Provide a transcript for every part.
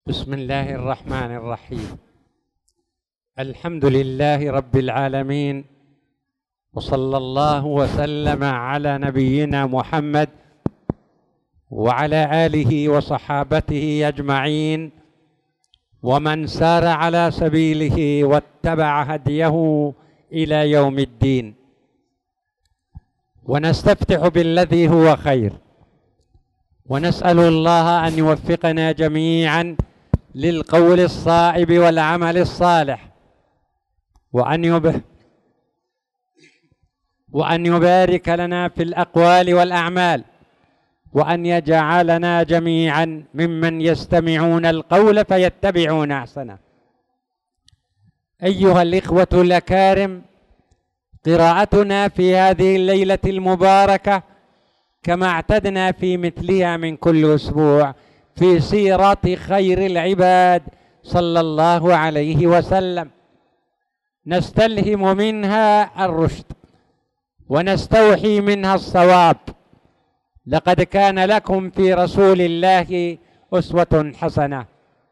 بسم الله الرحمن الرحيم. الحمد لله رب العالمين، وصلى الله وسلم على نبينا محمد وعلى آله وصحابته أجمعين، ومن سار على سبيله واتبع هديه إلى يوم الدين. ونستفتح بالذي هو خير، ونسأل الله أن يوفقنا جميعا للقول الصائب والعمل الصالح، وأن يبارك لنا في الأقوال والأعمال، وأن يجعلنا جميعا ممن يستمعون القول فيتبعون أحسنه. أيها الإخوة الأكارم، قراءتنا في هذه الليلة المباركة كما اعتدنا في مثلها من كل أسبوع في سيرة خير العباد صلى الله عليه وسلم، نستلهم منها الرشد ونستوحي منها الصواب. لقد كان لكم في رسول الله أسوة حسنة.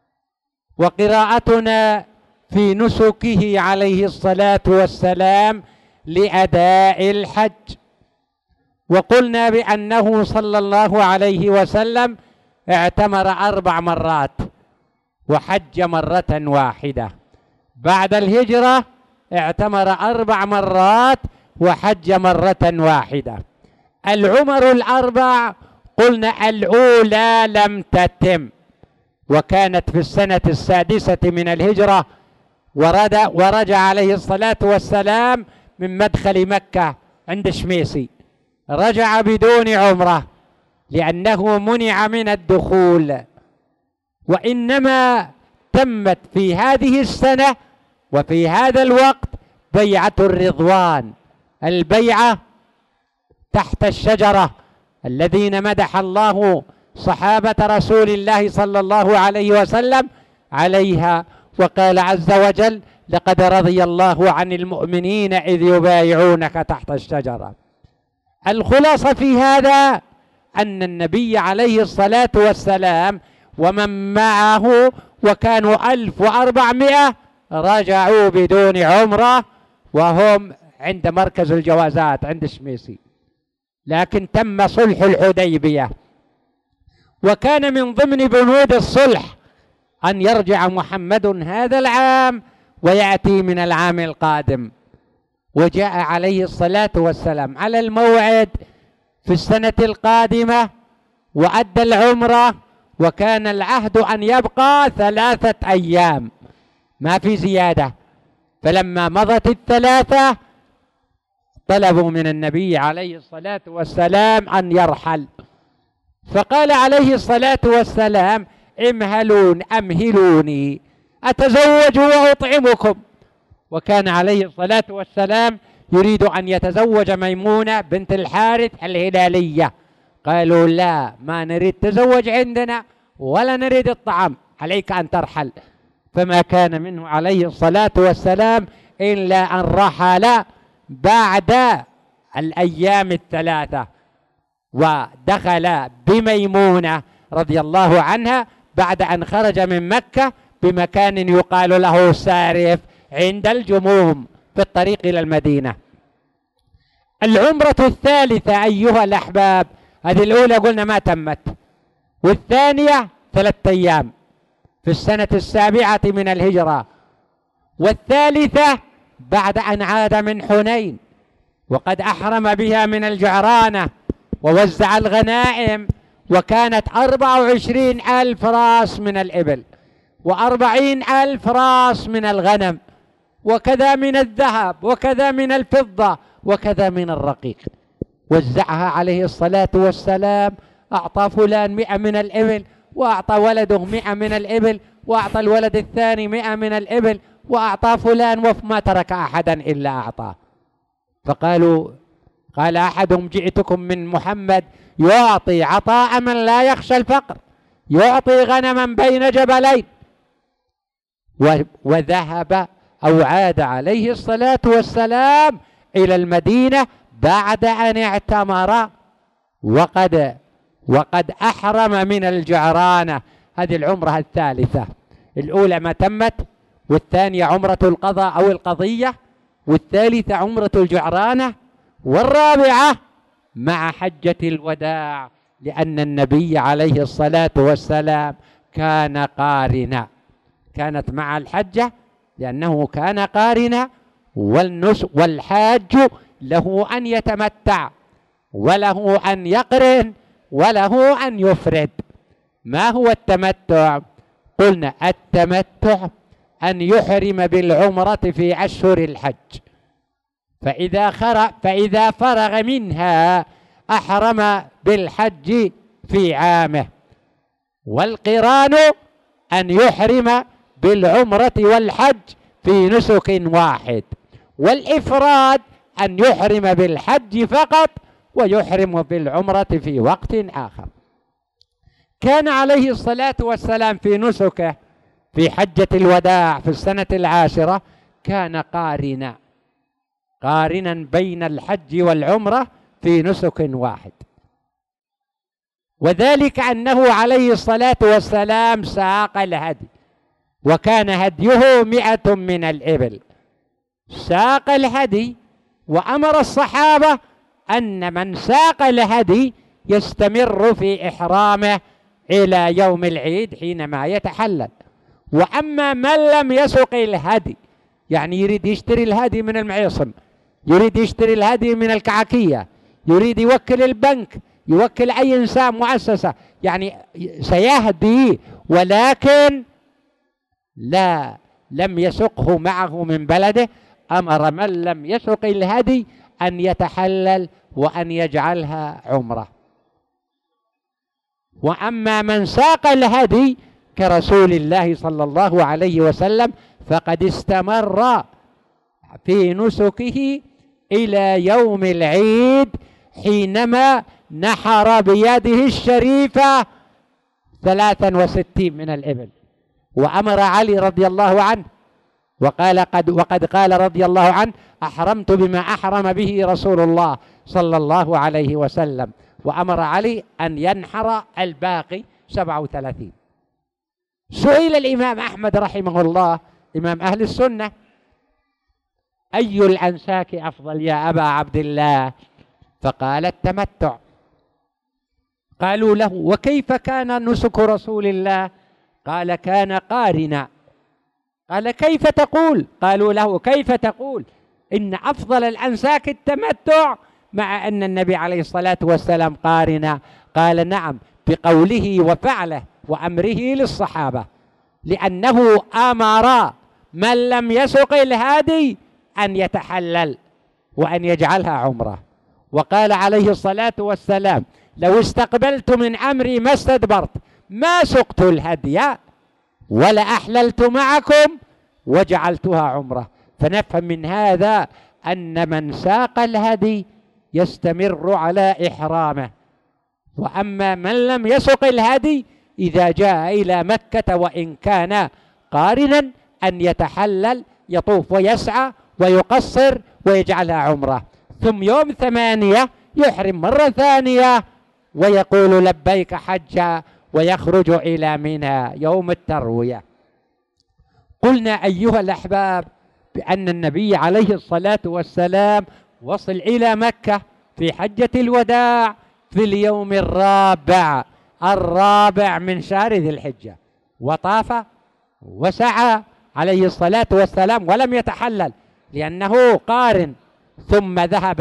وقراءتنا في نسكه عليه الصلاة والسلام لأداء الحج، وقلنا بأنه صلى الله عليه وسلم اعتمر 4 مرات وحج مرة واحدة. بعد الهجرة اعتمر 4 مرات وحج مرة واحدة. العمر ال4 قلنا الأولى لم تتم، وكانت في السنة 6 من الهجرة، ورجع عليه الصلاة والسلام من مدخل مكة عند شميسي، رجع بدون عمره لأنه منع من الدخول. وإنما تمت في هذه السنة وفي هذا الوقت بيعة الرضوان، البيعة تحت الشجرة الذين مدح الله صحابة رسول الله صلى الله عليه وسلم عليها، وقال عز وجل: لقد رضي الله عن المؤمنين إذ يبايعونك تحت الشجرة. الخلاصة في هذا أن النبي عليه الصلاة والسلام ومن معه، وكانوا 1400، رجعوا بدون عمرة وهم عند مركز الجوازات عند شميسي، لكن تم صلح الحديبية. وكان من ضمن بنود الصلح أن يرجع محمد هذا العام ويأتي من العام القادم، وجاء عليه الصلاة والسلام على الموعد في السنة القادمة وأدى العمرة، وكان العهد أن يبقى 3 أيام ما في زيادة. فلما مضت 3 طلبوا من النبي عليه الصلاة والسلام أن يرحل، فقال عليه الصلاة والسلام: أمهلوني أتزوج وأطعمكم. وكان عليه الصلاة والسلام يريد أن يتزوج ميمونة بنت الحارث الهلالية. قالوا: لا، ما نريد تزوج عندنا ولا نريد الطعام، عليك أن ترحل. فما كان منه عليه الصلاة والسلام إلا أن رحل بعد الأيام 3، ودخل بميمونة رضي الله عنها بعد أن خرج من مكة بمكان يقال له سارف عند الجموم في الطريق إلى المدينة. العمرة الثالثة أيها الأحباب، هذه الأولى قلنا ما تمت، والثانية 3 أيام في السنة 7 من الهجرة، والثالثة بعد أن عاد من حنين وقد أحرم بها من الجعرانة ووزع الغنائم، وكانت 24,000 راس من الإبل و40,000 راس من الغنم، وكذا من الذهب وكذا من الفضة وكذا من الرقيق. وزعها عليه الصلاة والسلام، أعطى فلان 100 من الإبل، وأعطى ولده 100 من الإبل، وأعطى الولد الثاني 100 من الإبل، وأعطى فلان، وما ترك أحدا إلا أعطاه. قال أحدهم: جئتكم من محمد يعطي عطاء من لا يخشى الفقر، يعطي غنما بين جبلين. وذهب أو عاد عليه الصلاة والسلام إلى المدينة بعد أن اعتمر وقد أحرم من الجعرانة هذه العمرة الثالثة. الأولى ما تمت، والثانية عمرة القضاء أو القضية، والثالثة عمرة الجعرانة، والرابعة مع حجة الوداع، لأن النبي عليه الصلاة والسلام كان قارنا، كانت مع الحجة لأنه كان قارنا. والحاج له أن يتمتع وله أن يقرن وله أن يفرد. ما هو التمتع؟ قلنا التمتع أن يحرم بالعمرة في أشهر الحج، فإذا فرغ منها أحرم بالحج في عامه. والقران أن يحرم بالعمرة والحج في نسك واحد. والإفراد أن يحرم بالحج فقط ويحرم بالعمرة في وقت آخر. كان عليه الصلاة والسلام في نسكه في حجة الوداع في السنة العاشرة كان قارنا بين الحج والعمرة في نسك واحد، وذلك أنه عليه الصلاة والسلام ساق الهدي، وكان هديه 100 من الإبل. ساق الهدي وأمر الصحابة أن من ساق الهدي يستمر في إحرامه إلى يوم العيد حينما يتحلل. وأما من لم يسق الهدي، يعني يريد يشتري الهدي من المعيصم، يريد يشتري الهدي من الكعكية، يريد يوكل البنك، يوكل أي إنسان مؤسسة، يعني سيهدي ولكن لم يسقه معه من بلده، أمر من لم يسق الهدي أن يتحلل وأن يجعلها عمرة. وأما من ساق الهدي كرسول الله صلى الله عليه وسلم فقد استمر في نسكه إلى يوم العيد حينما نحر بيده الشريفة 63 من الإبل. وأمر علي رضي الله عنه وقد قال رضي الله عنه: أحرمت بما أحرم به رسول الله صلى الله عليه وسلم. وأمر علي أن ينحر الباقي 37. سئل الإمام أحمد رحمه الله إمام أهل السنة: أي الأنساك أفضل يا أبا عبد الله؟ فقال: التمتع. قالوا له: وكيف كان نسك رسول الله؟ قال: كان قارنا. قال: كيف تقول؟ قالوا له: كيف تقول إن أفضل الأنساك التمتع مع أن النبي عليه الصلاة والسلام قارنا؟ قال: نعم، بقوله وفعله وأمره للصحابة، لأنه أمر من لم يسق الهادي أن يتحلل وأن يجعلها عمرة. وقال عليه الصلاة والسلام: لو استقبلت من أمري ما استدبرت ما سقت الهدي ولا أحللت معكم وجعلتها عمرة. فنفهم من هذا أن من ساق الهدي يستمر على إحرامه. وأما من لم يسق الهدي إذا جاء إلى مكة وإن كان قارنا أن يتحلل، يطوف ويسعى ويقصر ويجعلها عمرة، ثم يوم 8 يحرم مرة ثانية ويقول لبيك حجا ويخرج إلى منى يوم التروية. قلنا أيها الأحباب بأن النبي عليه الصلاة والسلام وصل إلى مكة في حجة الوداع في اليوم الرابع من شهر ذي الحجة، وطاف وسعى عليه الصلاة والسلام ولم يتحلل لأنه قارن، ثم ذهب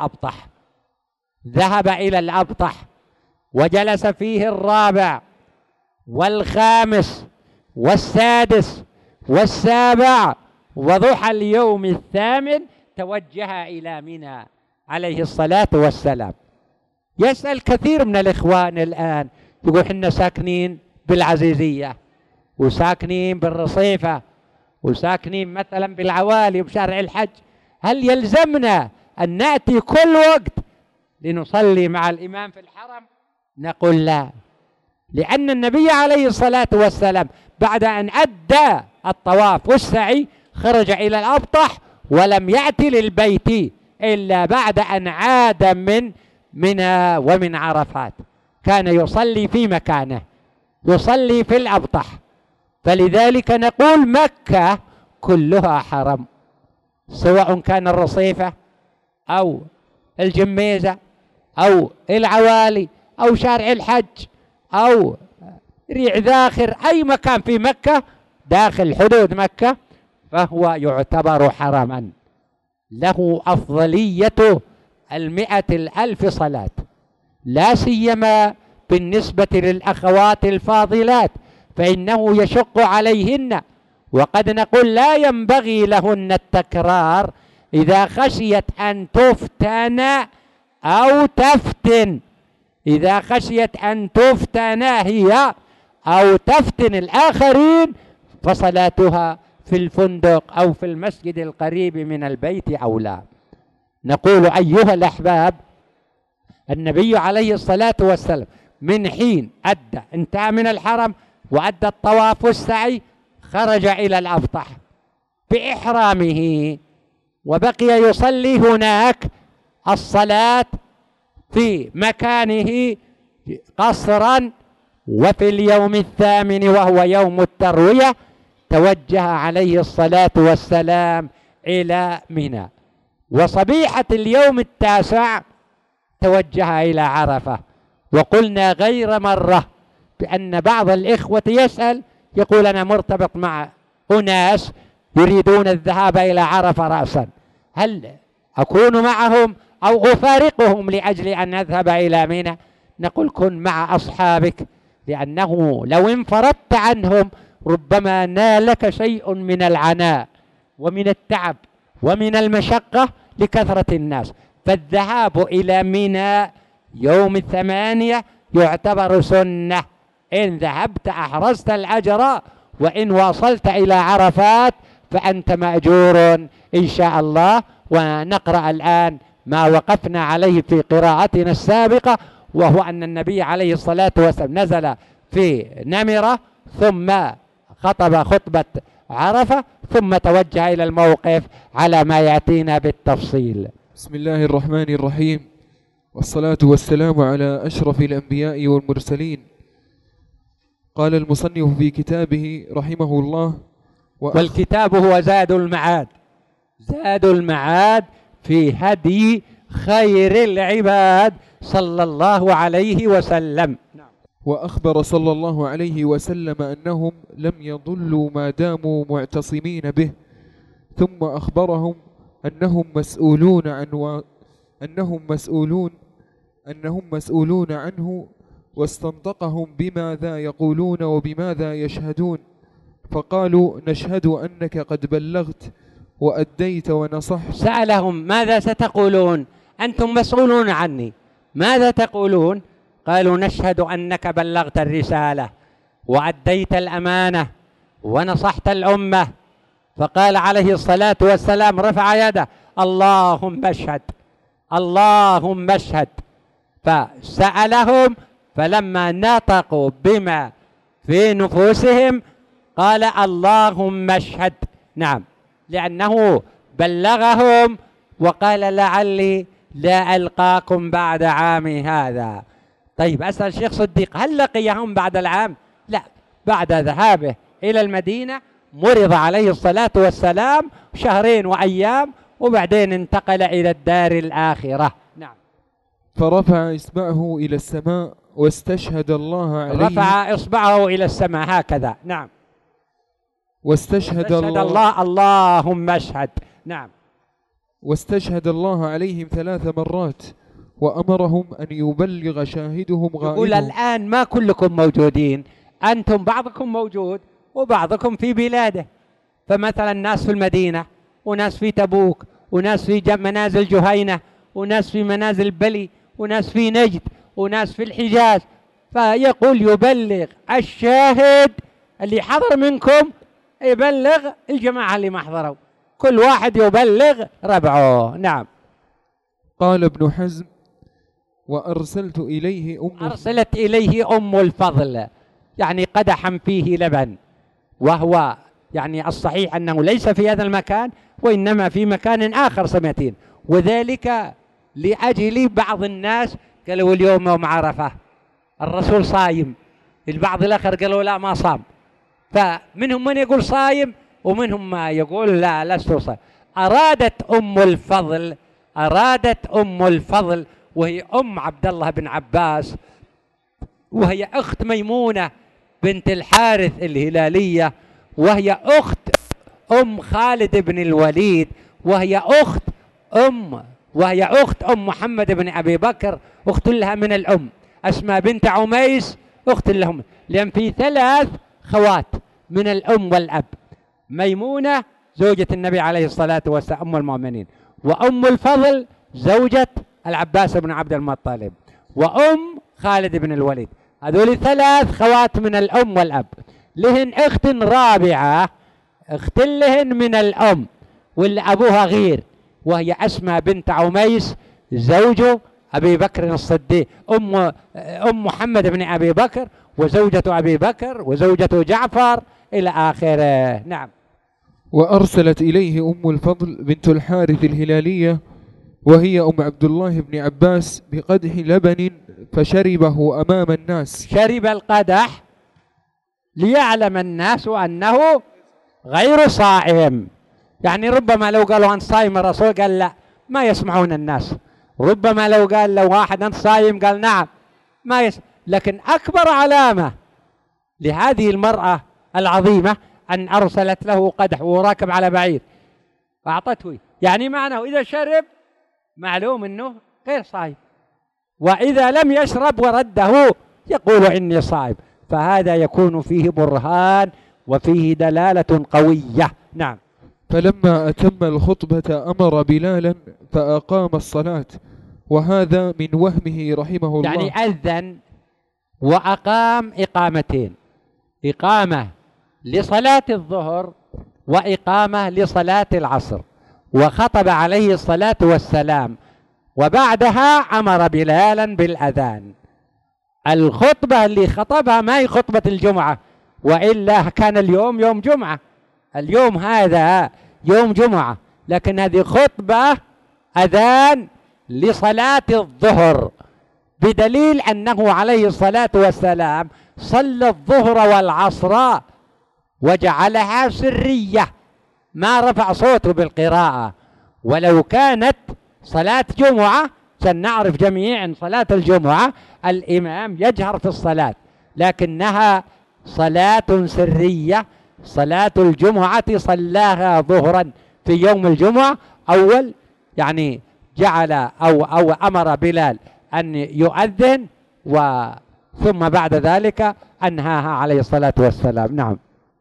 إلى الأبطح وجلس فيه الرابع والخامس والسادس والسابع، وضحى اليوم 8 توجه إلى منى عليه الصلاة والسلام. يسأل كثير من الإخوان الآن يقول: إحنا ساكنين بالعزيزية وساكنين بالرصيفة وساكنين مثلا بالعوالي وبشارع الحج، هل يلزمنا أن نأتي كل وقت لنصلي مع الإمام في الحرم؟ نقول لا، لأن النبي عليه الصلاة والسلام بعد أن أدى الطواف والسعي خرج إلى الأبطح ولم يأتي للبيت إلا بعد أن عاد من منى ومن عرفات. كان يصلي في مكانه يصلي في الأبطح. فلذلك نقول مكة كلها حرم، سواء كان الرصيفة أو الجميزة أو العوالي أو شارع الحج أو ريع ذاخر، أي مكان في مكة داخل حدود مكة فهو يعتبر حرما، له أفضلية 100,000 صلاة، لا سيما بالنسبة للأخوات الفاضلات فإنه يشق عليهن، وقد نقول لا ينبغي لهن التكرار إذا خشيت أن تفتن أو تفتن، إذا خشيت أن تفتن هي أو تفتن الآخرين فصلاتها في الفندق أو في المسجد القريب من البيت أولى. نقول أيها الأحباب، النبي عليه الصلاة والسلام من حين انتهى من الحرم وأدى الطواف والسعي خرج إلى الأبطح بإحرامه، وبقي يصلي هناك الصلاة في مكانه قصرا. وفي اليوم الثامن وهو يوم التروية توجه عليه الصلاة والسلام إلى منى، وصبيحة اليوم التاسع توجه إلى عرفة. وقلنا غير مرة بأن بعض الإخوة يسأل يقول أنا مرتبط مع أناس يريدون الذهاب إلى عرفة رأسا، هل أكون معهم أو أفارقهم لأجل أن أذهب إلى منى؟ نقول كن مع أصحابك، لأنه لو انفردت عنهم ربما نالك شيء من العناء ومن التعب ومن المشقة لكثرة الناس. فالذهاب إلى منى يوم 8 يعتبر سنة، إن ذهبت أحرزت الأجر، وإن واصلت إلى عرفات فأنت مأجور إن شاء الله. ونقرأ الآن ما وقفنا عليه في قراءتنا السابقة، وهو أن النبي عليه الصلاة والسلام نزل في نمرة ثم خطب خطبة عرفة ثم توجه إلى الموقف على ما يأتينا بالتفصيل. بسم الله الرحمن الرحيم، والصلاة والسلام على أشرف الأنبياء والمرسلين. قال المصنف في كتابه رحمه الله والكتاب هو زاد المعاد، زاد المعاد في هدي خير العباد صلى الله عليه وسلم. وأخبر صلى الله عليه وسلم أنهم لم يضلوا ما داموا معتصمين به، ثم أخبرهم أنهم مسؤولون عنه، واستنطقهم بماذا يقولون وبماذا يشهدون، فقالوا نشهد أنك قد بلغت وأديت ونصحت. سألهم ماذا ستقولون؟ أنتم مسؤولون عني، ماذا تقولون؟ قالوا نشهد أنك بلغت الرسالة وأديت الأمانة ونصحت الأمة. فقال عليه الصلاة والسلام رفع يده اللهم اشهد اللهم اشهد. فسألهم فلما نطقوا بما في نفوسهم قال اللهم اشهد، نعم، لأنه بلغهم وقال لعلي لا ألقاكم بعد عامي هذا. طيب أسأل الشيخ صديق هل لقيهم بعد العام؟ لا، بعد ذهابه إلى المدينة مرض عليه الصلاة والسلام 2 وأيام وبعدين انتقل إلى الدار الآخرة. نعم. فرفع إصبعه إلى السماء واستشهد الله عليه، رفع إصبعه إلى السماء هكذا، نعم، واستشهد الله اللهم اشهد، نعم، واستشهد الله عليهم 3 مرات، وأمرهم أن يبلغ شاهدهم غائبهم. يقول الآن ما كلكم موجودين، أنتم بعضكم موجود وبعضكم في بلاده، فمثلا ناس في المدينة وناس في تبوك وناس في منازل جهينة وناس في منازل بلي وناس في نجد وناس في الحجاز، فيقول يبلغ الشاهد اللي حضر منكم يبلغ الجماعة اللي ما حضروا، كل واحد يبلغ ربعه. نعم. قال ابن حزم أرسلت إليه أم الفضل، يعني قدحا فيه لبن، وهو يعني الصحيح أنه ليس في هذا المكان وإنما في مكان آخر سمعتين، وذلك لأجل بعض الناس قالوا اليوم يوم عرفة الرسول صايم البعض الآخر قالوا لا ما صام، فمنهم من يقول صايم ومنهم ما يقول لا لست صايم. أرادت أم الفضل وهي أم عبد الله بن عباس، وهي أخت ميمونة بنت الحارث الهلالية، وهي أخت أم خالد بن الوليد، وهي أخت أم محمد بن أبي بكر، أخت لها من الأم. أسماء بنت عميس أخت لهم، لأن في 3 خوات من الأم والأب: ميمونة زوجة النبي عليه الصلاة والسلام أم المؤمنين، وأم الفضل زوجة العباس بن عبد المطلب، وأم خالد بن الوليد. هذول 3 خوات من الأم والأب. لهن أخت رابعة، أخت لهن من الأم واللي أبوها غير، وهي أسماء بنت عميس زوج أبي بكر الصديق، أم محمد بن أبي بكر، وزوجة أبي بكر، وزوجة جعفر إلى آخره. نعم. وأرسلت إليه أم الفضل بنت الحارث الهلالية وهي أم عبد الله بن عباس بقدح لبن فشربه أمام الناس. شرب القدح ليعلم الناس أنه غير صائم، يعني ربما لو قالوا أنت صائم الرسول قال لا ما يسمعون الناس، ربما لو قال لو واحد أنت صائم قال نعم ما يسمع. لكن أكبر علامة لهذه المرأة العظيمة أن أرسلت له قدح وراكب على بعير فأعطته، يعني معناه إذا شرب معلوم أنه غير صائم، وإذا لم يشرب ورده يقول إني صائم، فهذا يكون فيه برهان وفيه دلالة قوية. نعم. فلما أتم الخطبة أمر بلالا فأقام الصلاة، وهذا من وهمه رحمه الله. يعني أذن وأقام إقامتين: إقامة لصلاة الظهر وإقامة لصلاة العصر، وخطب عليه الصلاة والسلام، وبعدها أمر بلالا بالأذان. الخطبة اللي خطبها ما هي خطبة الجمعة، وإلا كان اليوم يوم جمعة، اليوم هذا يوم جمعة، لكن هذه خطبة أذان لصلاة الظهر، بدليل أنه عليه الصلاة والسلام صلى الظهر والعصر وجعلها سرية، ما رفع صوته بالقراءة. ولو كانت صلاة جمعة سنعرف جميعا صلاة الجمعة الإمام يجهر في الصلاة، لكنها صلاة سرية. صلاة الجمعة صلاها ظهرا في يوم الجمعة أول، يعني جعل أو أمر بلال أن يؤذن، ثم بعد ذلك أنهاها عليه الصلاة والسلام. نعم.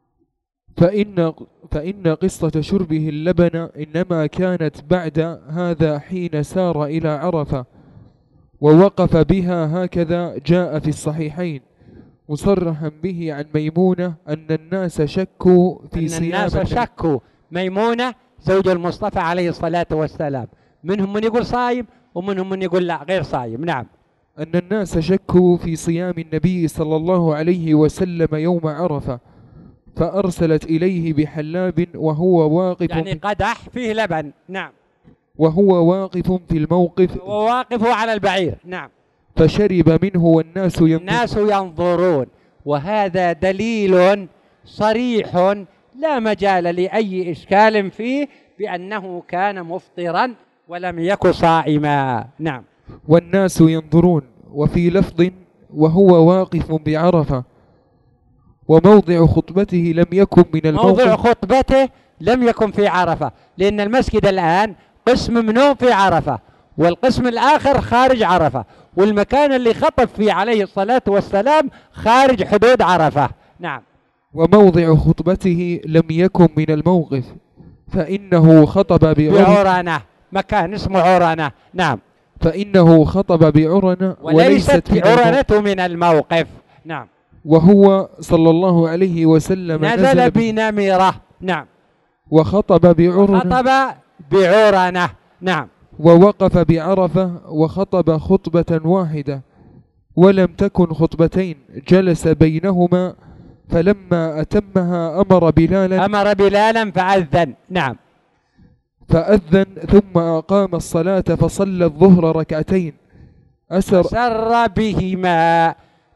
فإن قصة شربه اللبن إنما كانت بعد هذا حين سار إلى عرفة ووقف بها، هكذا جاء في الصحيحين مصرحا به عن ميمونة أن الناس شكوا في صيام. الناس شكوا، ميمونة زوج المصطفى عليه الصلاة والسلام، منهم من يقول صايم ومنهم من يقول لا غير صايم. نعم. أن الناس شكوا في صيام النبي صلى الله عليه وسلم يوم عرفة، فأرسلت إليه بحلاب وهو واقف، يعني قدح فيه لبن. نعم. وهو واقف في الموقف، وواقف على البعير. نعم. فشرب منه والناس ينظرون. وهذا دليل صريح لا مجال لأي إشكال فيه بأنه كان مفطرا ولم يكن صائما. نعم. والناس ينظرون. وفي لفظ وهو واقف بعرفة، وموضع خطبته لم يكن من الموقف. موضع خطبته لم يكن في عرفة، لأن المسجد الآن قسم منه في عرفة والقسم الآخر خارج عرفة، والمكان اللي خطب فيه عليه الصلاة والسلام خارج حدود عرفة. نعم. وموضع خطبته لم يكن من الموقف، فإنه خطب بعرنة، مكان اسمه عرنة. نعم. فإنه خطب بعرنة وليست بعرنة من الموقف. نعم. وهو صلى الله عليه وسلم نزل بنمرة. نعم. وخطب بعرنة. نعم. ووقف بعرفة وخطب خطبة واحدة ولم تكن خطبتين، جلس بينهما، فلما أتمها أمر بلالا فأذن. نعم. فأذن ثم أقام الصلاة فصلى الظهر ركعتين، أسر بهما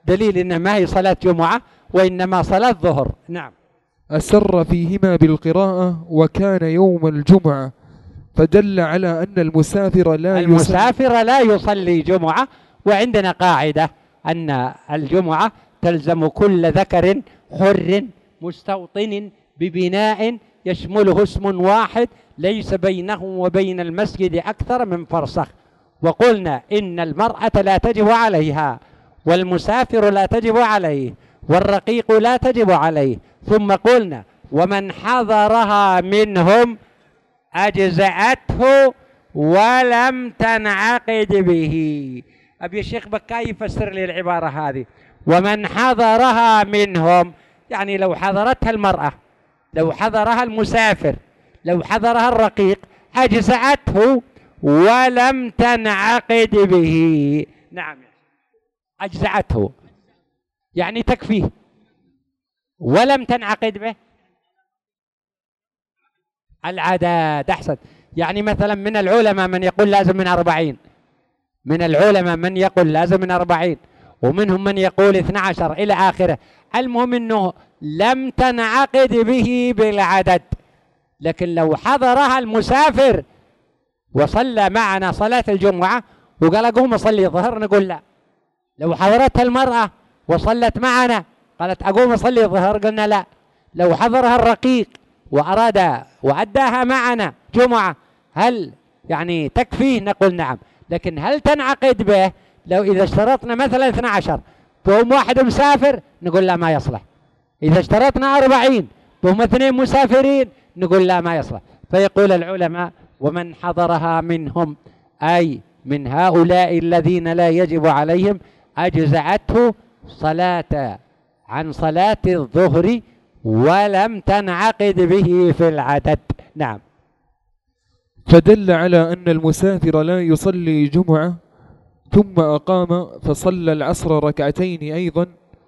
دليل إنها ما هي صلاة جمعة وإنما صلاة ظهر. نعم. أسر فيهما بالقراءة وكان يوم الجمعة، فدل على أن المسافر لا يصلي جمعة. وعندنا قاعدة أن الجمعة تلزم كل ذكر حر مستوطن ببناء يشمله اسم واحد ليس بينه وبين المسجد أكثر من فرسخ. وقلنا إن المرأة لا تجب عليها، والمسافر لا تجب عليه، والرقيق لا تجب عليه. ثم قلنا ومن حضرها منهم أجزأته ولم تنعقد به. أبي الشيخ بكاي يفسر لي العبارة هذه. ومن حضرها منهم يعني لو حضرتها المرأة، لو حضرها المسافر، لو حضرها الرقيق، أجزأته ولم تنعقد به. نعم، أجزأته يعني تكفيه، ولم تنعقد به العدد. أحسن. يعني مثلا من العلماء من يقول لازم من 40، من العلماء من يقول لازم من 40، ومنهم من يقول 12 إلى آخره. المهم أنه لم تنعقد به بالعدد. لكن لو حضرها المسافر وصلى معنا صلاة الجمعة وقال أقوم أصلي ظهر، نقول لا. لو حضرتها المرأة وصلت معنا قالت أقوم أصلي ظهر، قلنا لا. لو حضرها الرقيق وأراد وأداها معنا جمعة هل يعني تكفيه؟ نقول نعم. لكن هل تنعقد به؟ لو إذا اشترطنا مثلا 12 فهم واحد مسافر، نقول لا ما يصلح. إذا اشترطنا 40 فهم 2 مسافرين، نقول لا ما يصلح. فيقول العلماء ومن حضرها منهم أي من هؤلاء الذين لا يجب عليهم أجزأته صلاة عن صلاة الظهر ولم تنعقد به في العدد. نعم. فدل على أن المسافر لا يصلي جمعة ثم أقام فصلى العصر ركعتين أيضا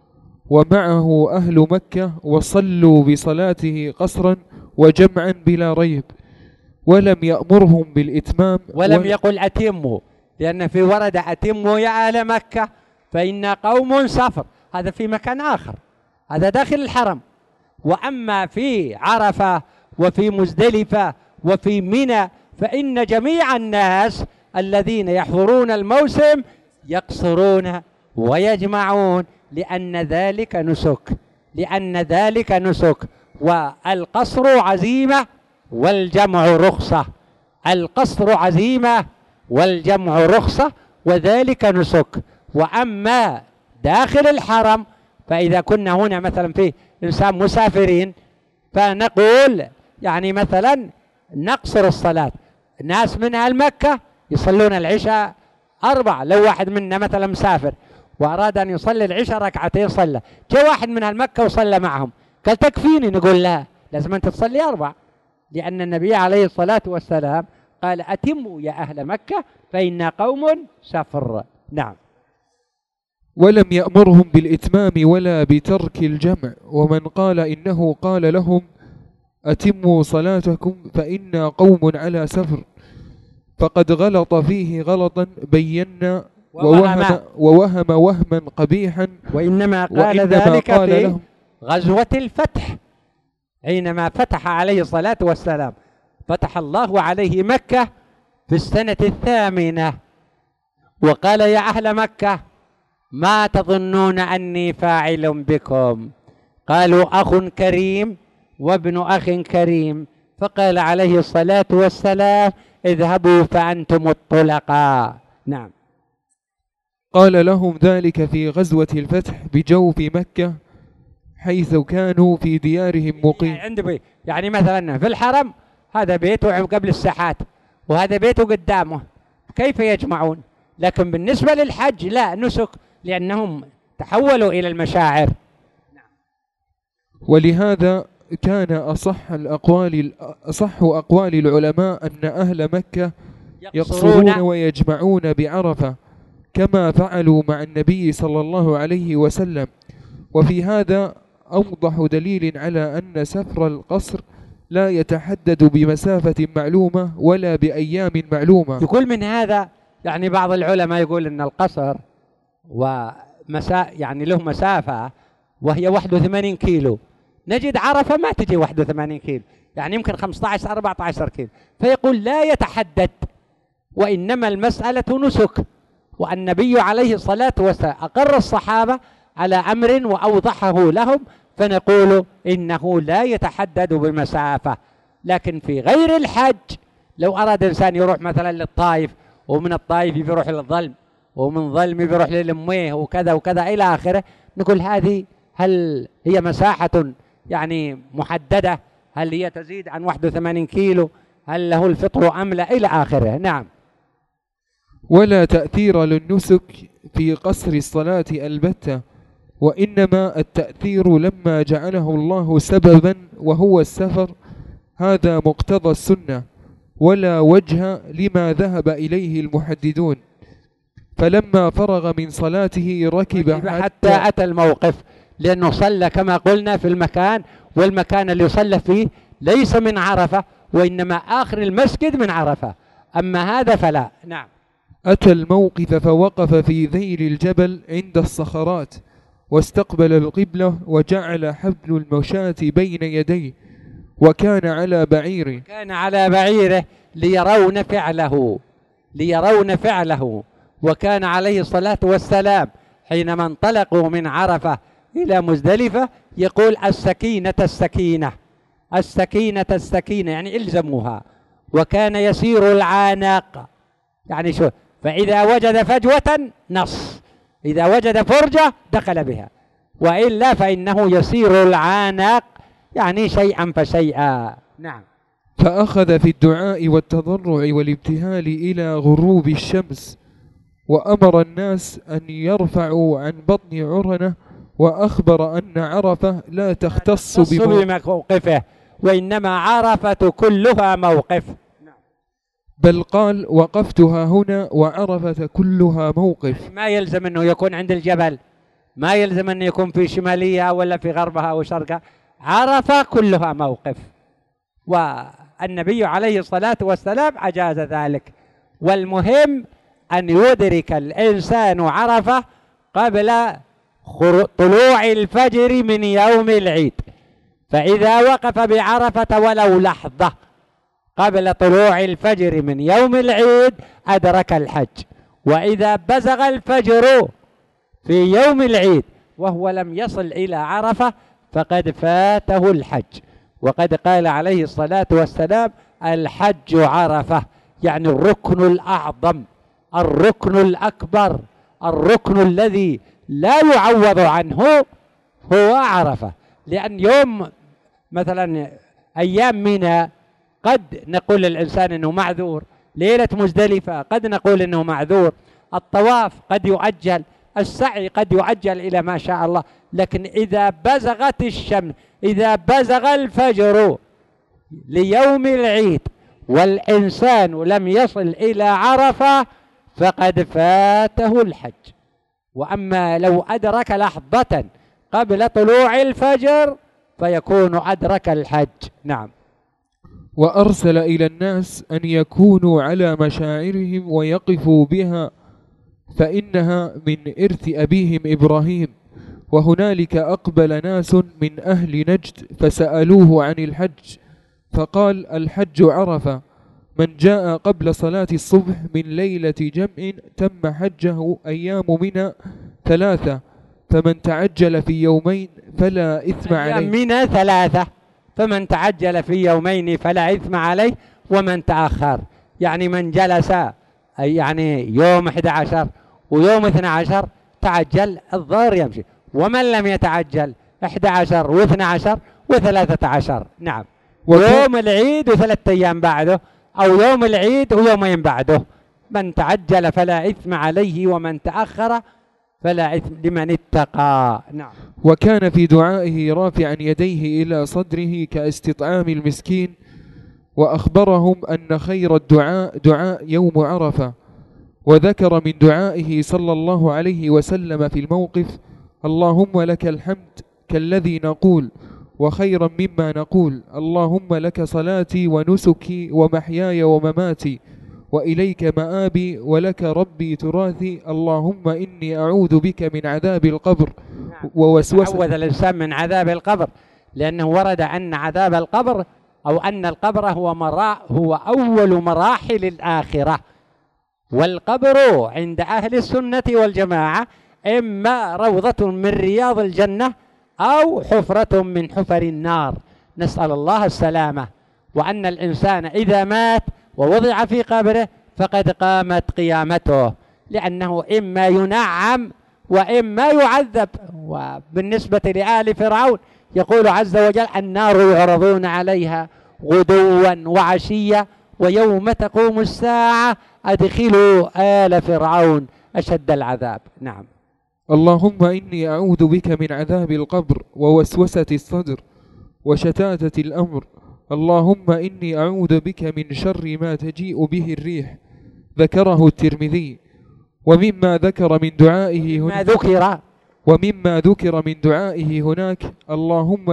ومعه أهل مكة وصلوا بصلاته قصرا وجمعا بلا ريب، ولم يأمرهم بالإتمام ولم يقل أتموا، لأن في ورد أتموا يا أهل مكة فإن قوم سفر، هذا في مكان آخر، هذا داخل الحرم. وأما في عرفة وفي مزدلفة وفي منى فإن جميع الناس الذين يحضرون الموسم يقصرون ويجمعون، لأن ذلك نسك، لأن ذلك نسك. والقصر عزيمة والجمع رخصة، القصر عزيمة والجمع رخصة، وذلك نسك. وأما داخل الحرم فإذا كنا هنا مثلا في إنسان مسافرين فنقول يعني مثلا نقصر الصلاة. ناس من أهل مكة يصلون العشاء 4، لو واحد منا مثلا مسافر وأراد أن يصلي العشاء ركعتين صلى، جاء واحد من أهل مكة وصلى معهم، قال تكفيني، نقول لا، لازم أنت تصلي 4، لأن النبي عليه الصلاة والسلام قال أتموا يا أهل مكة فإن قوم سفر. نعم. ولم يأمرهم بالإتمام ولا بترك الجمع. ومن قال إنه قال لهم أتموا صلاتكم فإنا قوم على سفر فقد غلط فيه غلطا بينا ووهم وهما قبيحا. وإنما قال ذلك في غزوة الفتح، حينما فتح عليه الصلاة والسلام، فتح الله عليه مكة في السنة 8، وقال يا أهل مكة ما تظنون أني فاعل بكم؟ قالوا أخ كريم وابن أخ كريم، فقال عليه الصلاة والسلام اذهبوا فأنتم الطلقاء. نعم. قال لهم ذلك في غزوة الفتح بجوف مكة حيث كانوا في ديارهم مقيم. يعني مثلا في الحرم هذا بيته قبل الساحات وهذا بيته قدامه، كيف يجمعون؟ لكن بالنسبة للحج لا، نسك، لأنهم تحولوا إلى المشاعر. ولهذا كان أصح أقوال العلماء أن أهل مكة يقصرون ويجمعون بعرفة كما فعلوا مع النبي صلى الله عليه وسلم. وفي هذا أوضح دليل على أن سفر القصر لا يتحدد بمسافة معلومة ولا بأيام معلومة. يقول من هذا يعني بعض العلماء يقول أن القصر يعني له مسافة وهي 81 كيلو، نجد عرفة ما تجي 81 كيلو، يعني يمكن 15 14 كيلو، فيقول لا يتحدد، وإنما المسألة نسك. والنبي عليه الصلاة والسلام أقر الصحابة على أمر وأوضحه لهم، فنقول إنه لا يتحدد بمسافة. لكن في غير الحج لو أراد إنسان يروح مثلا للطائف، ومن الطائف يروح للظلم، ومن ظلم يروح للمويه وكذا وكذا إلى آخره، نقول هذه هل هي مساحة يعني محددة؟ هل هي تزيد عن 81 كيلو؟ هل له الفطر أم لا؟ إلى آخره. نعم. ولا تأثير للنسك في قصر الصلاة البتة، وإنما التأثير لما جعله الله سببا وهو السفر، هذا مقتضى السنة، ولا وجه لما ذهب إليه المحددون. فلما فرغ من صلاته ركب حتى أتى الموقف، لأنه صلى كما قلنا في المكان، والمكان اللي صلى فيه ليس من عرفة، وإنما آخر المسجد من عرفة، أما هذا فلا. نعم. أتى الموقف فوقف في ذيل الجبل عند الصخرات، واستقبل القبلة، وجعل حبل المشاة بين يديه، وكان على بعيره ليرون فعله. وكان عليه الصلاة والسلام حينما انطلقوا من عرفة إلى مزدلفة يقول السكينة السكينة السكينة السكينة، يعني إلزموها. وكان يسير العاناق، يعني شو، فإذا وجد فجوة نص، إذا وجد فرجة دخل بها، وإلا فإنه يسير العاناق، يعني شيئا فشيئا. نعم. فأخذ في الدعاء والتضرع والابتهال إلى غروب الشمس، وأمر الناس أن يرفعوا عن بطن عرنة، وأخبر أن عرفة لا تختص بموقفه، وإنما عرفة كلها موقف. بل قال وقفتها هنا وعرفة كلها موقف. ما يلزم أنه يكون عند الجبل، ما يلزم أنه يكون في شماليها ولا في غربها أو شرقها، عرفة كلها موقف. والنبي عليه الصلاة والسلام أجاز ذلك. والمهم أن يدرك الإنسان عرفة قبل طلوع الفجر من يوم العيد، فإذا وقف بعرفة ولو لحظة قبل طلوع الفجر من يوم العيد أدرك الحج. وإذا بزغ الفجر في يوم العيد وهو لم يصل إلى عرفة فقد فاته الحج. وقد قال عليه الصلاة والسلام الحج عرفة، يعني الركن الأعظم، الركن الأكبر، الركن الذي لا يعوض عنه هو عرفة. لأن يوم مثلا أيام منى قد نقول للإنسان أنه معذور، ليلة مزدلفة قد نقول أنه معذور، الطواف قد يؤجل، السعي قد يؤجل إلى ما شاء الله. لكن إذا بزغت الشمس، إذا بزغ الفجر ليوم العيد والإنسان لم يصل إلى عرفة فقد فاته الحج. وأما لو أدرك لحظة قبل طلوع الفجر فيكون أدرك الحج. نعم. وأرسل إلى الناس أن يكونوا على مشاعرهم ويقفوا بها، فإنها من إرث أبيهم إبراهيم. وهنالك أقبل ناس من أهل نجد فسألوه عن الحج، فقال الحج عرفة، من جاء قبل صلاة الصبح من ليلة جمع تم حجه أيام منى 3، فمن تعجل في يومين فلا إثم عليه. أيام منى 3، فمن تعجل في يومين فلا إثم عليه، ومن تأخر يعني من جلس يعني يوم 11 ويوم 12 تعجل الظهر يمشي، ومن لم يتعجل 11 و12 و13. نعم. ويوم العيد و3 أيام بعده، أو يوم العيد ويومين بعده، من تعجل فلا إثم عليه، ومن تأخر فلا إثم لمن اتقى. نعم. وكان في دعائه رافعا يديه إلى صدره كاستطعام المسكين، وأخبرهم أن خير الدعاء دعاء يوم عرفة. وذكر من دعائه صلى الله عليه وسلم في الموقف اللهم لك الحمد كالذي نقول وخيرا مما نقول، اللهم لك صلاتي ونسكي ومحياي ومماتي، وإليك مآبي ولك ربي تراثي. اللهم إني أعوذ بك من عذاب القبر ووسوسة. يتعوذ الإنسان من عذاب القبر، لأنه ورد أن عذاب القبر أو أن القبر هو أول مراحل الآخرة. والقبر عند أهل السنة والجماعة إما روضة من رياض الجنة أو حفرة من حفر النار، نسأل الله السلامة. وأن الإنسان إذا مات ووضع في قبره فقد قامت قيامته، لأنه إما ينعم وإما يعذب. وبالنسبة لآل فرعون يقول عز وجل: النار يعرضون عليها غدوا وعشيا ويوم تقوم الساعة أدخلوا آل فرعون أشد العذاب. نعم. اللهم إني أعوذ بك من عذاب القبر ووسوسة الصدر وشتاتة الأمر. اللهم إني أعوذ بك من شر ما تجيء به الريح. ذكره الترمذي. ومما ذكر من دعائه من دعائه هناك: اللهم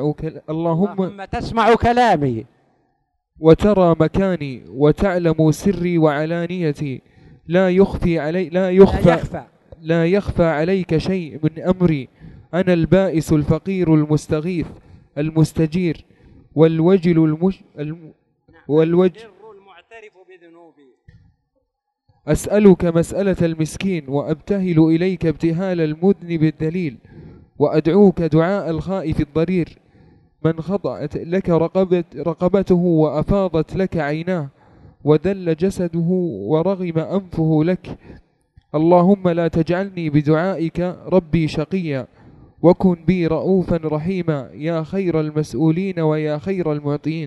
تسمع كلامي وترى مكاني وتعلم سري وعلانيتي، لا يخفى عليك شيء من أمري. أنا البائس الفقير المستغيث المستجير المعترف بذنوبي. أسألك مسألة المسكين وأبتهل إليك ابتهال المذنب الذليل، وأدعوك دعاء الخائف الضرير من خضعت لك رقبته وأفاضت لك عيناه وذل جسده ورغم أنفه لك. اللهم لا تجعلني بدعائك ربي شقيا، وكن بي رؤوفا رحيما يا خير المسؤولين ويا خير المعطين.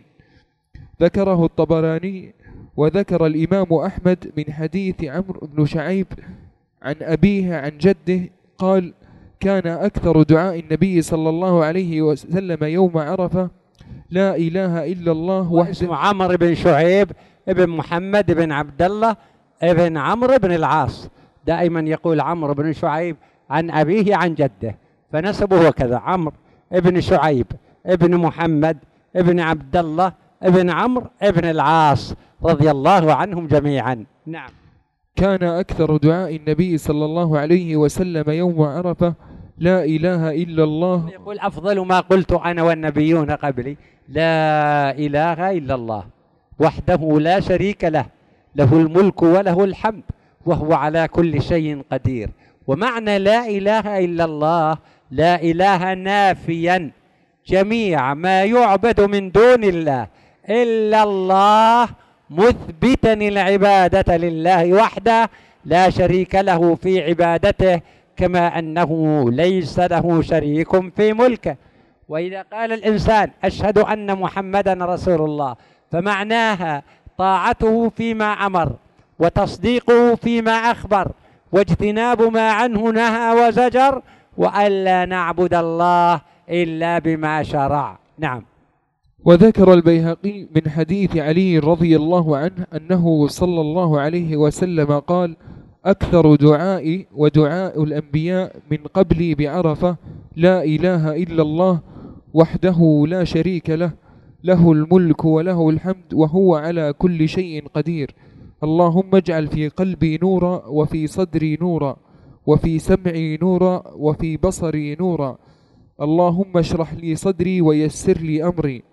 ذكره الطبراني. وذكر الإمام أحمد من حديث عمرو بن شعيب عن أبيه عن جده قال: كان أكثر دعاء النبي صلى الله عليه وسلم يوم عرفة: لا إله إلا الله وحده. اسمه عمرو بن شعيب ابن محمد بن عبد الله ابن عمرو بن العاص. دائما يقول عمرو بن شعيب عن أبيه عن جده، فنسبه كذا: عمرو ابن شعيب ابن محمد ابن عبد الله ابن عمرو ابن العاص رضي الله عنهم جميعا. نعم. كان أكثر دعاء النبي صلى الله عليه وسلم يوم عرفة: لا إله إلا الله. يقول: أفضل ما قلت أنا والنبيون قبلي لا إله إلا الله وحده لا شريك له، له الملك وله الحمد وهو على كل شيء قدير. ومعنى لا إله إلا الله: لا إله نافيا جميع ما يعبد من دون الله إلا الله، مثبتا العبادة لله وحده لا شريك له في عبادته، كما أنه ليس له شريك في ملكه. وإذا قال الإنسان: أشهد أن محمدا رسول الله، فمعناها طاعته فيما أمر وتصديقه فيما أخبر واجتناب ما عنه نهى وزجر، وألا نعبد الله إلا بما شرع. نعم. وذكر البيهقي من حديث علي رضي الله عنه أنه صلى الله عليه وسلم قال: أكثر دعائي ودعاء الأنبياء من قبلي بعرفة لا إله إلا الله وحده لا شريك له، له الملك وله الحمد وهو على كل شيء قدير. اللهم اجعل في قلبي نورا وفي صدري نورا وفي سمعي نورا وفي بصري نورا. اللهم اشرح لي صدري ويسر لي أمري،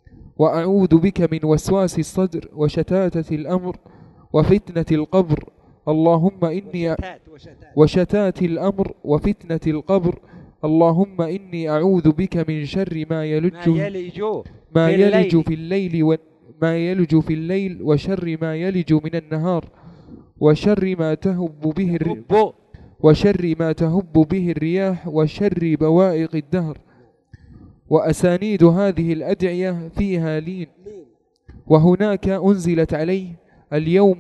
وأعوذ بك من وسواس الصدر وشتاتة الأمر وفتنة القبر. اللهم إني وشتات الأمر وفتنة القبر. اللهم إني أعوذ بك من شر ما يلج في الليل وشر ما يلج من النهار وشر ما تهب به الرياح وشر بوائق الدهر. وأسانيد هذه الأدعية فيها لين. وهناك أنزلت عليه: اليوم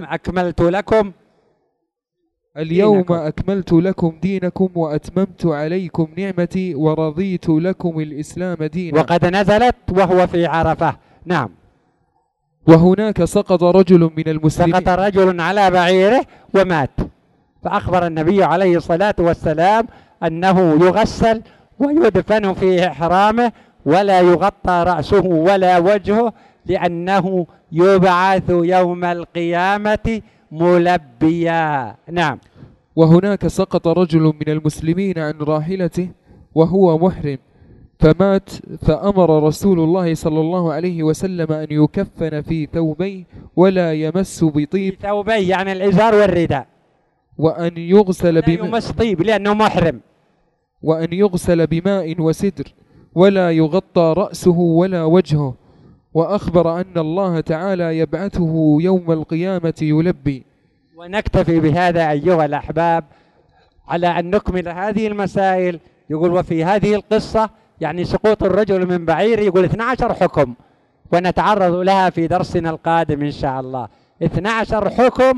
أكملت لكم دينكم وأتممت عليكم نعمتي ورضيت لكم الإسلام دينا. وقد نزلت وهو في عرفة. نعم. وهناك سقط رجل من المسلمين، سقط رجل على بعيره ومات، فأخبر النبي عليه الصلاة والسلام أنه يغسل ويدفن في إحرامه ولا يغطى رأسه ولا وجهه، لأنه يبعث يوم القيامة ملبيا. نعم. وهناك سقط رجل من المسلمين عن راحلته وهو محرم فمات، فأمر رسول الله صلى الله عليه وسلم أن يكفن في ثوبيه ولا يمس بطيب. في ثوبيه يعني الإزار والرداء. وأن يغسل بماء، يمس طيب لأنه محرم. وأن يغسل بماء وسدر ولا يغطى رأسه ولا وجهه. وأخبر أن الله تعالى يبعثه يوم القيامة يلبي. ونكتفي بهذا أيها الأحباب على أن نكمل هذه المسائل. يقول وفي هذه القصة يعني سقوط الرجل من بعير، يقول 12 حكم، ونتعرض لها في درسنا القادم إن شاء الله. 12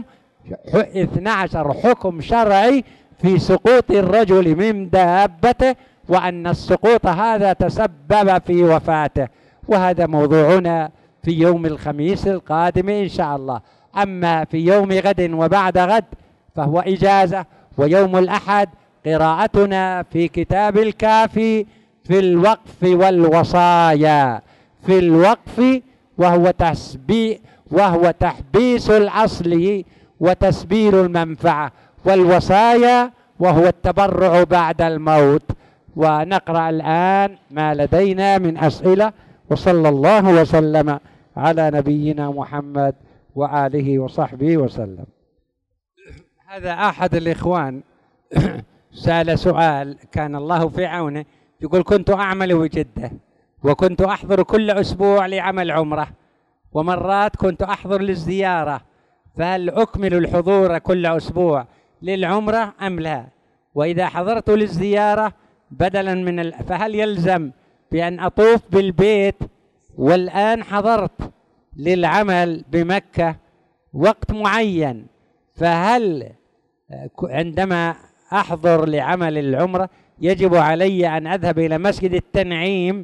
حكم شرعي في سقوط الرجل من دابته، وأن السقوط هذا تسبب في وفاته. وهذا موضوعنا في يوم الخميس القادم إن شاء الله. أما في يوم غد وبعد غد فهو إجازة، ويوم الأحد قراءتنا في كتاب الكافي في الوقف والوصايا. في الوقف وهو تحبيس الأصل وتسبيل المنفعة، والوصايا وهو التبرع بعد الموت. ونقرأ الآن ما لدينا من أسئلة، وصلى الله وسلم على نبينا محمد وآله وصحبه وسلم. هذا أحد الإخوان سأل سؤال كان الله في عونه، يقول كنت أعمل بجدة وكنت أحضر كل أسبوع لعمل عمرة، ومرات كنت أحضر للزيارة، فهل أكمل الحضور كل أسبوع للعمرة أم لا؟ وإذا حضرت للزيارة بدلا فهل يلزم بأن أطوف بالبيت؟ والآن حضرت للعمل بمكة وقت معين، فهل عندما أحضر لعمل العمرة يجب علي أن أذهب إلى مسجد التنعيم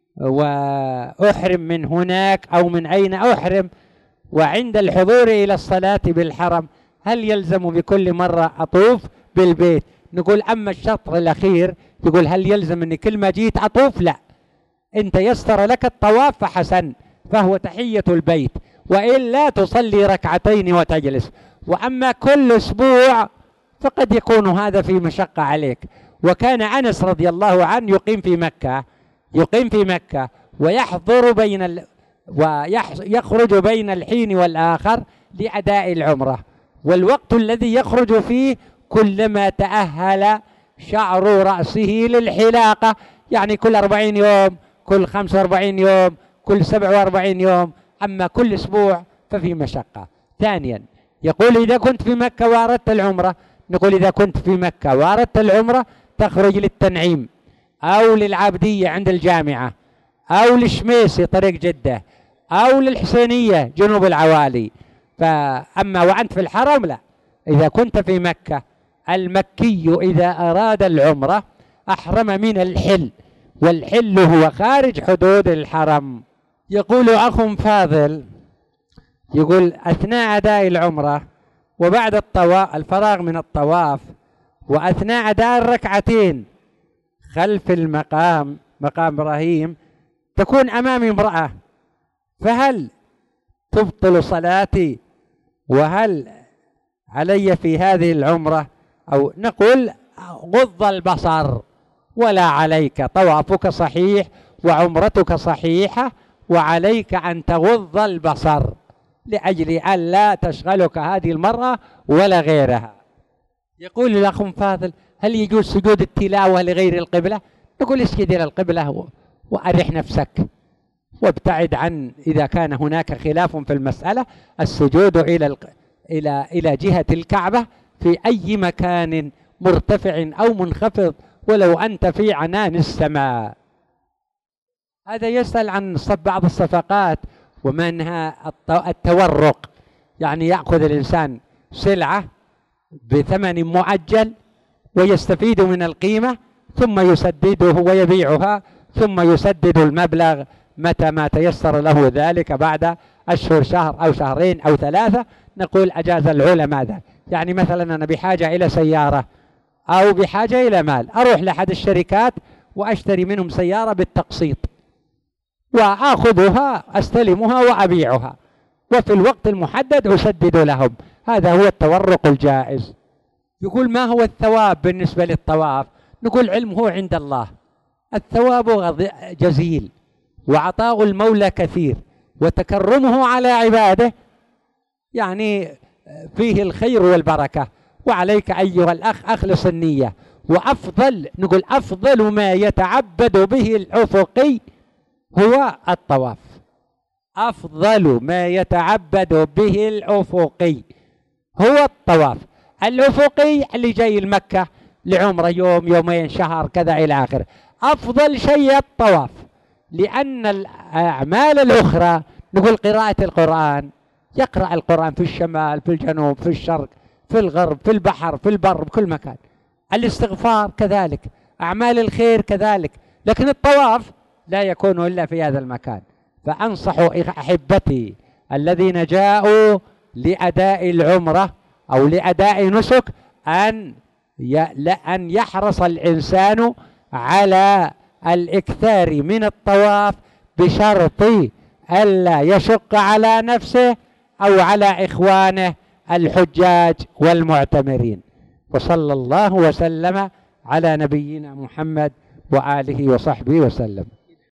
وأحرم من هناك أو من أين أحرم؟ وعند الحضور إلى الصلاة بالحرم هل يلزم بكل مرة أطوف بالبيت؟ نقول أما الشطر الأخير يقول هل يلزم أن كل ما جيت أطوف؟ لا، إن تيسر لك الطواف فحسن، فهو تحية البيت، وإلا تصلي ركعتين وتجلس. وأما كل أسبوع فقد يكون هذا في مشقة عليك. وكان أنس رضي الله عنه يقيم في مكة ويحضر ويخرج بين الحين والآخر لأداء العمرة، والوقت الذي يخرج فيه كلما تأهل شعر رأسه للحلاقة، يعني كل 40 يوم، كل 45 يوم، كل 47 يوم. أما كل أسبوع ففي مشقة. ثانيا يقول إذا كنت في مكة وأردت العمرة، نقول إذا كنت في مكة وأردت العمرة تخرج للتنعيم أو للعابدية عند الجامعة أو للشميسي طريق جدة أو للحسينية جنوب العوالي. فأما وأنت في الحرم لا، إذا كنت في مكة المكي إذا أراد العمرة أحرم من الحل، والحل هو خارج حدود الحرم. يقول أخ فاضل، يقول أثناء أداء العمرة وبعد الفراغ من الطواف وأثناء أداء الركعتين خلف مقام إبراهيم تكون أمامي امرأة، فهل تبطل صلاتي؟ وهل علي في هذه العمرة؟ أو نقول غض البصر ولا عليك، طوافك صحيح وعمرتك صحيحة، وعليك أن تغض البصر لأجل أن لا تشغلك هذه المرأة ولا غيرها. يقول الأخ فاضل هل يجوز سجود التلاوة لغير القبلة؟ نقول اسجد إلى القبلة وأرح نفسك وابتعد عن، إذا كان هناك خلاف في المسألة، السجود إلى جهة الكعبة في أي مكان مرتفع أو منخفض ولو أنت في عنان السماء. هذا يسأل عن بعض الصفقات ومنها التورق، يعني يأخذ الإنسان سلعة بثمن مؤجل ويستفيد من القيمة ثم يسدده ويبيعها ثم يسدد المبلغ متى ما تيسر له ذلك بعد أشهر، شهر أو شهرين أو 3. نقول أجاز العلماء ذا. يعني مثلا أنا بحاجة إلى سيارة أو بحاجة إلى مال، أروح لأحد الشركات وأشتري منهم سيارة بالتقسيط وآخذها أستلمها وأبيعها، وفي الوقت المحدد أسدد لهم. هذا هو التورق الجائز. يقول ما هو الثواب بالنسبة للطواف؟ نقول علمه عند الله، الثواب جزيل، وعطاء المولى كثير، وتكرمه على عباده يعني فيه الخير والبركة. وعليك أيها الأخ أخلص النية. نقول أفضل ما يتعبد به الأفقي هو الطواف. أفضل ما يتعبد به الأفقي هو الطواف. الأفقي اللي جاي المكة لعمرة يوم يومين شهر كذا إلى آخره، أفضل شيء الطواف. لأن الأعمال الأخرى نقول قراءة القرآن، يقرأ القرآن في الشمال في الجنوب في الشرق في الغرب في البحر في البر بكل مكان، الاستغفار كذلك، أعمال الخير كذلك، لكن الطواف لا يكون إلا في هذا المكان. فأنصح أحبتي الذين جاءوا لأداء العمرة أو لأداء نسك أن يحرص الإنسان على الإكثار من الطواف، بشرط ألا يشق على نفسه أو على إخوانه الحجاج والمعتمرين. وصلى الله وسلم على نبينا محمد وآله وصحبه وسلم.